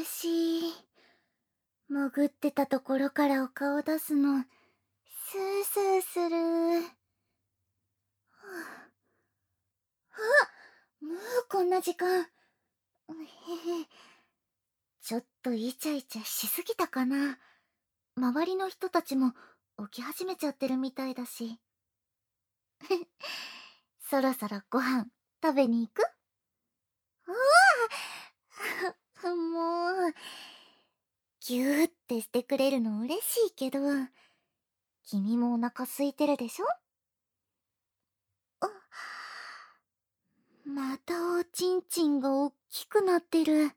しい。潜ってたところからお顔出すの、スースーする。もうこんな時間。へへ。ちょっとイチャイチャしすぎたかな。周りの人たちも起き始めちゃってるみたいだし。そろそろご飯食べに行く？うわもう、ぎゅーってしてくれるの嬉しいけど、君もお腹空いてるでしょ？またおちんちんがおっきくなってる。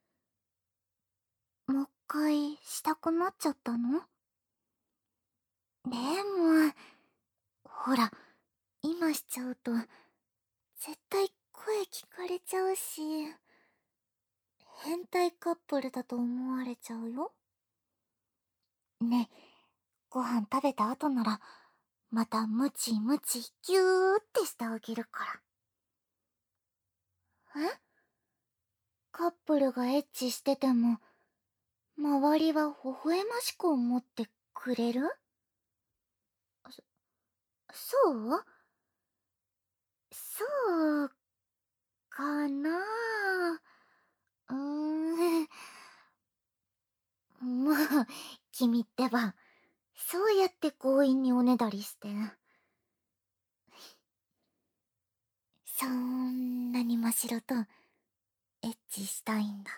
もう一回したくなっちゃったの？でも、ほら、今しちゃうと、絶対声聞かれちゃうし、変態カップルだと思われちゃうよ。ねえ、ご飯食べた後なら、またムチムチギューってしてあげるから。え？カップルがエッチしてても、周りは微笑ましく思ってくれる？そうそうかな。もう、君ってば、そうやって強引におねだりして。そんなに真白とエッチしたいんだ。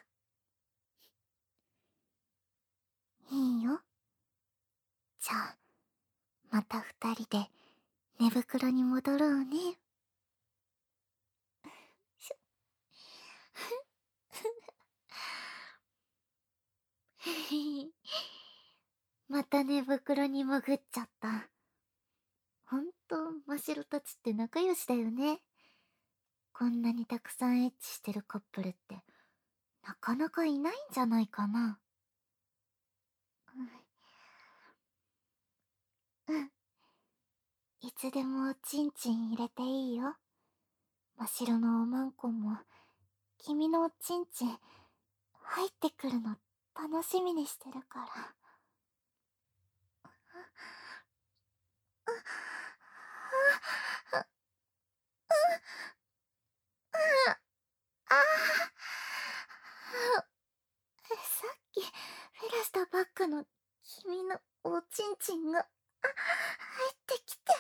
いいよ。じゃあ、また二人で寝袋に戻ろうね。また寝袋に潜っちゃった。ほんと、真白たちって仲良しだよね。こんなにたくさんエッチしてるカップルって、なかなかいないんじゃないかな。うん。いつでもおちんちん入れていいよ。真っ白のおまんこも、君のおちんちん、入ってくるの楽しみにしてるから。さっきフェラしたばっかの君のおちんちんが入ってきて。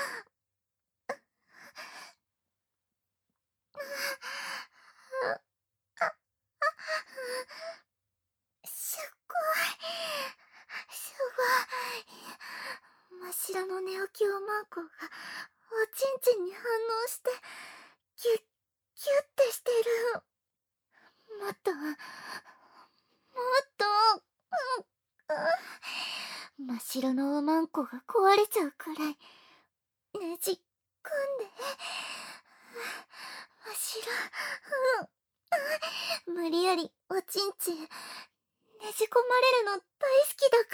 すごい、すごい。真っ白の寝起きおまんこがおちんちんに反応してキュッキュッてしてる。もっともっと、真っ白のおまんこが壊れちゃうくらいねじ込んで。真っ白、無理やりおちんちんねじ込まれるの大好きだから。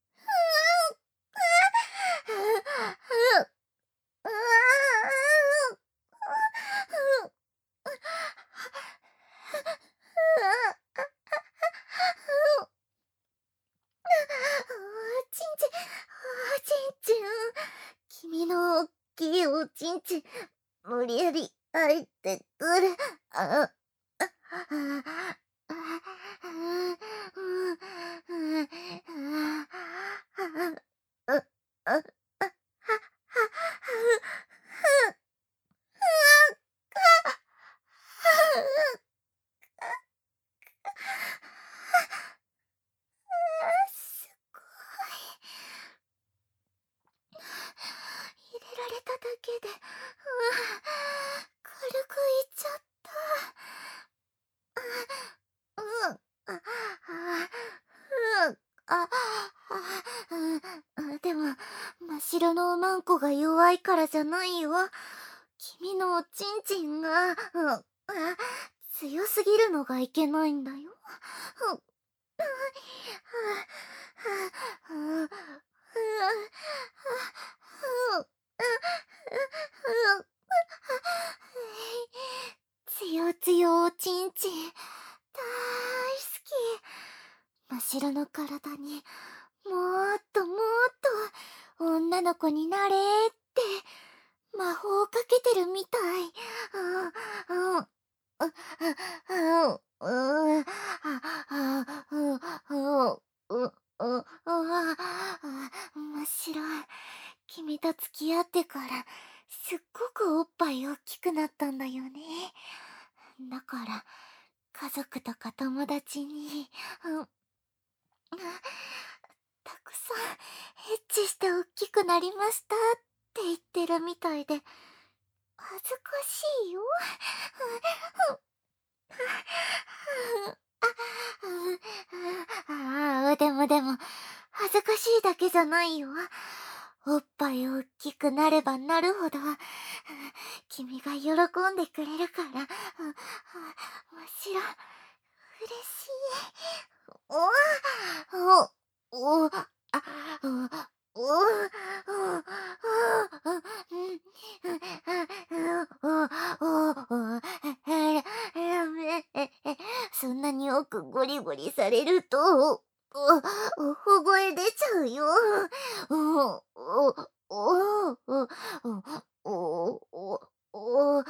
おちんちん、おちんちん、君のおっきいおちんちん、無理やり入ってくる。すごい。入れられただけで、軽くいっちゃった。でも、真っ白のおまんこが弱いからじゃないよ。君のおちんちんが、強すぎるのがいけないんだよ。つよつよおちんちん、大好真っ白の体にもっともっと女の子になれって魔法をかけてるみたい。うん、うん、う、う、う、う、あ、う、真っ白。君と付き合ってからすっごくおっぱい大きくなったんだよね。だから家族とか友達に、うん、たくさんエッチして大きくなりましたって言ってるみたいで恥ずかしいよ。でも恥ずかしいだけじゃないよ。おっぱい大きくなればなるほど君が喜んでくれるからむしろ嬉しい。おおおあおそんなによくゴリゴリされると小声出ちゃうよ。おおおおおおお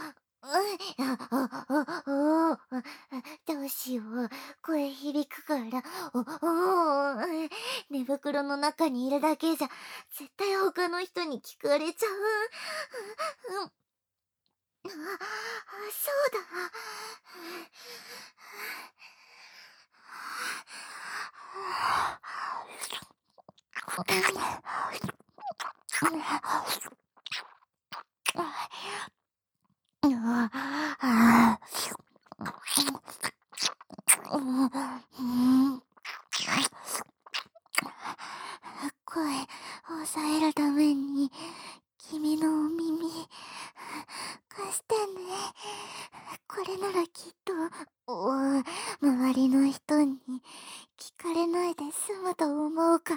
どうしよう。声響くから。寝袋の中にいるだけじゃ、絶対他の人に聞かれちゃう。そうだ。声抑えるために君のお耳貸してね。これならきっと周りの人に聞かれないで済むと思うから。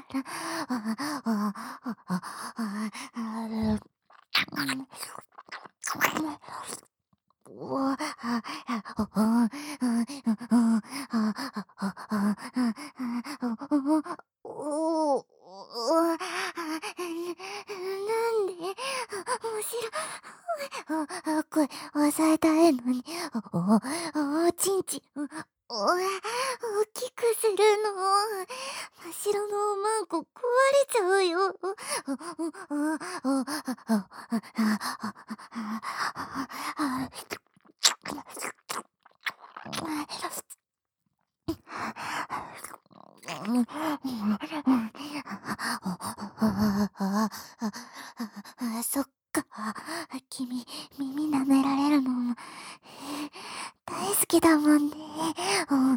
なんでむしろ声抑えたいのにおちんちん大きくするの。真っ白のおまんこ壊れちゃうよ。そっか。君、耳舐められるのも大好きだもんね。でも、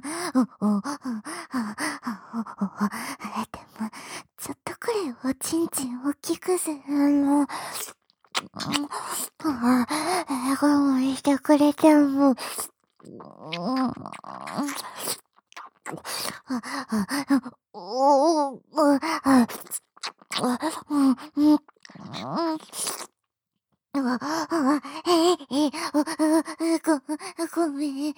ちょっとくらいおちんちん大きくするの。我慢してくれても。ごめん。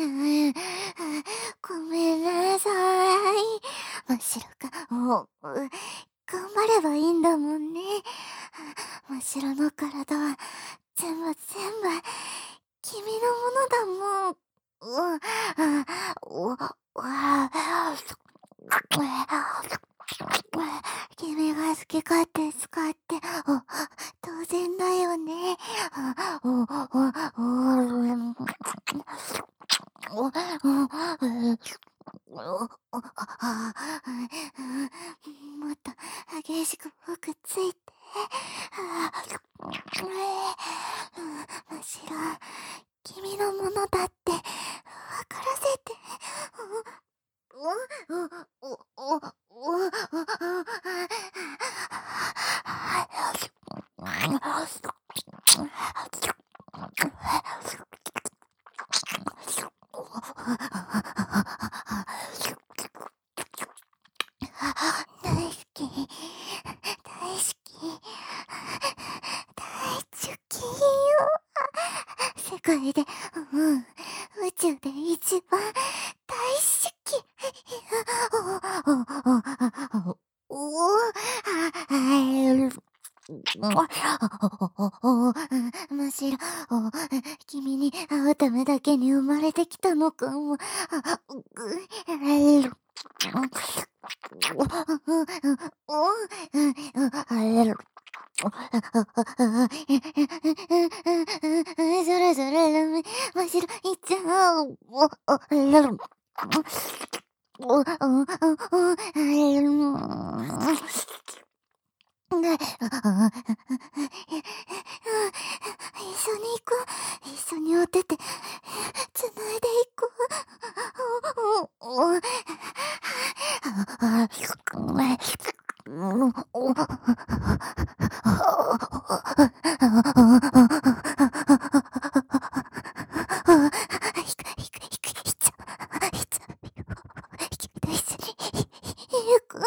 ごめんなさい。真っ白か。頑張ればいいんだもんね。真っ白の体は全部君のものだもん。君が好き勝手使って当然だよね。もっと激しく僕ついて。むしろ君のものだって分からせて。大好き、大好き、大好きよ。世界で、宇宙で一番大好き。 むしろ、君に会うためだけに生まれてきたのかも。そろそろむしろいっちゃう。一緒に行こう。一緒にお手てつないでいこう。君と一緒に行く。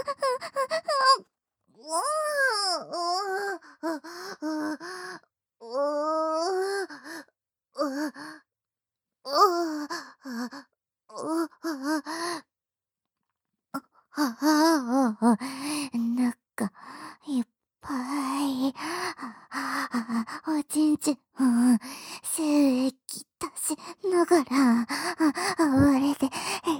なんか、いっぱい、おちんちん、精液出しながら、暴れて、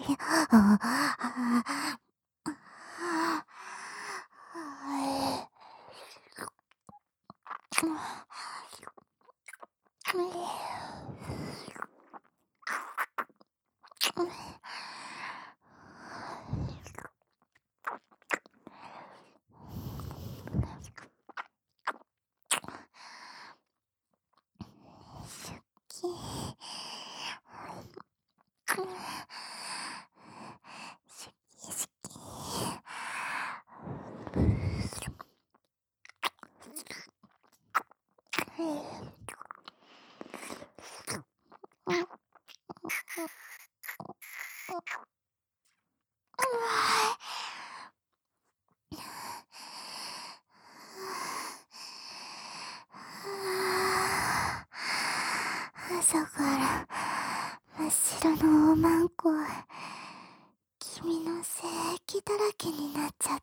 朝から真っ白のおまんこ、君の精液だらけになっちゃった。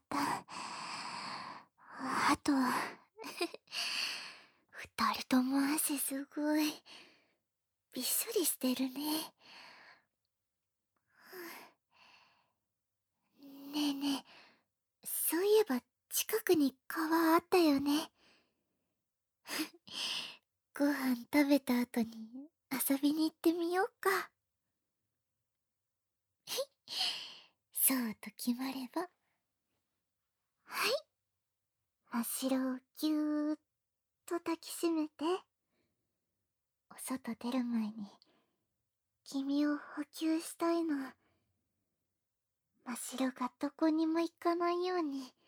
あと、二人とも汗すごい、びっしょりしてるね。ねえねえ、そういえば近くに川あったよね。ご飯食べた後に遊びに行ってみようか。そうと決まれば。はい。真っ白をぎゅーっと抱きしめて。お外出る前に君を補給したいの。真っ白がどこにも行かないように